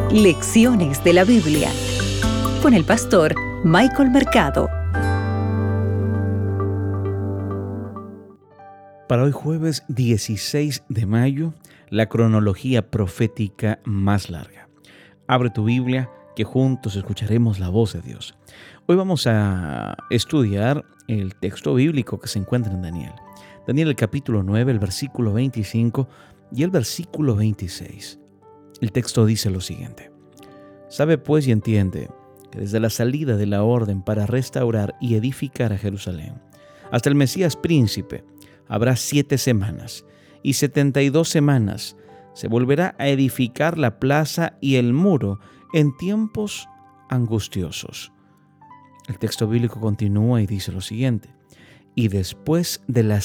Lecciones de la Biblia con el pastor Michael Mercado. Para hoy jueves 16 de mayo, la cronología profética más larga. Abre tu Biblia, que juntos escucharemos la voz de Dios. Hoy vamos a estudiar el texto bíblico que se encuentra en Daniel. Daniel, el capítulo 9, el versículo 25 y el versículo 26. El texto dice lo siguiente: Sabe pues y entiende que desde la salida de la orden para restaurar y edificar a Jerusalén hasta el Mesías príncipe habrá 7 semanas, y 72 semanas se volverá a edificar la plaza y el muro en tiempos angustiosos. El texto bíblico continúa y dice lo siguiente: y después de las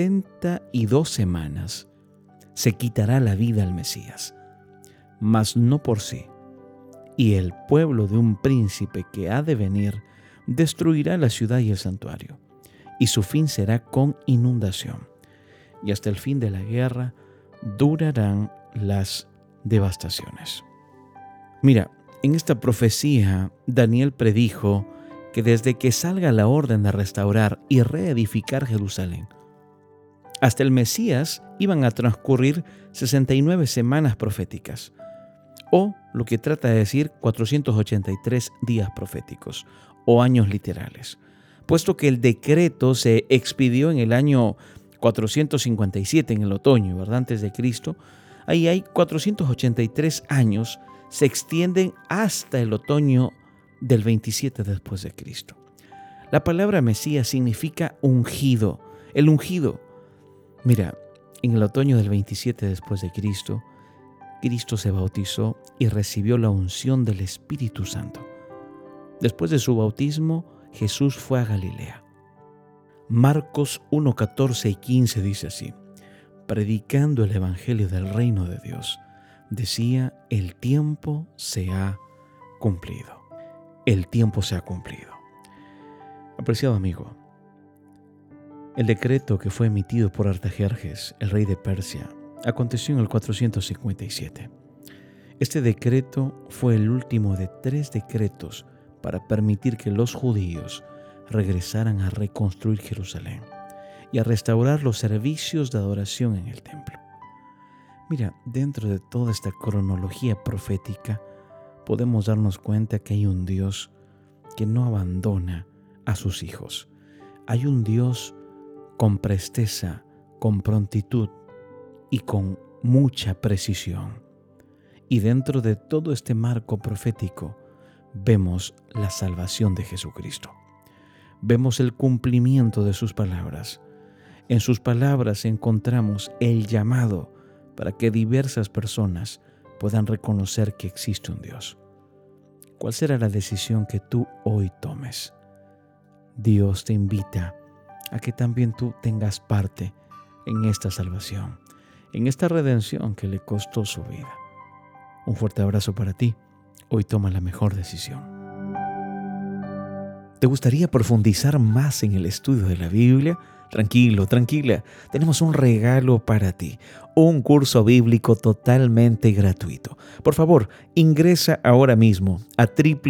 72 semanas se quitará la vida al Mesías, mas no por sí, y el pueblo de un príncipe que ha de venir destruirá la ciudad y el santuario, y su fin será con inundación, y hasta el fin de la guerra durarán las devastaciones. Mira, en esta profecía Daniel predijo que desde que salga la orden de restaurar y reedificar Jerusalén hasta el Mesías iban a transcurrir 69 semanas proféticas, o lo que trata de decir 483 días proféticos o años literales, puesto que el decreto se expidió en el año 457, en el otoño, ¿verdad? Antes de Cristo. Ahí hay 483 años, se extienden hasta el otoño del 27 después de Cristo. La palabra Mesías significa ungido, el ungido. Mira, en el otoño del 27 después de Cristo, Cristo se bautizó y recibió la unción del Espíritu Santo. Después de su bautismo, Jesús fue a Galilea. Marcos 1, 14 y 15 dice así: predicando el evangelio del reino de Dios, decía: el tiempo se ha cumplido. El tiempo se ha cumplido. Apreciado amigo, el decreto que fue emitido por Artajerjes, el rey de Persia, aconteció en el 457. Este decreto fue el último de 3 decretos para permitir que los judíos regresaran a reconstruir Jerusalén y a restaurar los servicios de adoración en el templo. Mira, dentro de toda esta cronología profética, podemos darnos cuenta que hay un Dios que no abandona a sus hijos. Hay un Dios con presteza, con prontitud y con mucha precisión. Y dentro de todo este marco profético, vemos la salvación de Jesucristo. Vemos el cumplimiento de sus palabras. En sus palabras encontramos el llamado para que diversas personas puedan reconocer que existe un Dios. ¿Cuál será la decisión que tú hoy tomes? Dios te invita a que también tú tengas parte en esta salvación, en esta redención que le costó su vida. Un fuerte abrazo para ti. Hoy toma la mejor decisión. ¿Te gustaría profundizar más en el estudio de la Biblia? Tranquilo, tranquila, tenemos un regalo para ti, un curso bíblico totalmente gratuito. Por favor, ingresa ahora mismo a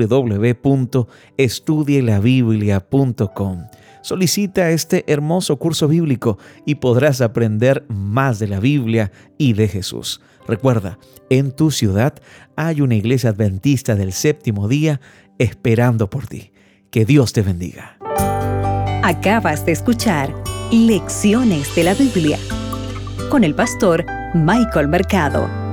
www.estudielabiblia.com. Solicita este hermoso curso bíblico y podrás aprender más de la Biblia y de Jesús. Recuerda, en tu ciudad hay una iglesia adventista del séptimo día esperando por ti. Que Dios te bendiga. Acabas de escuchar Lecciones de la Biblia con el pastor Michael Mercado.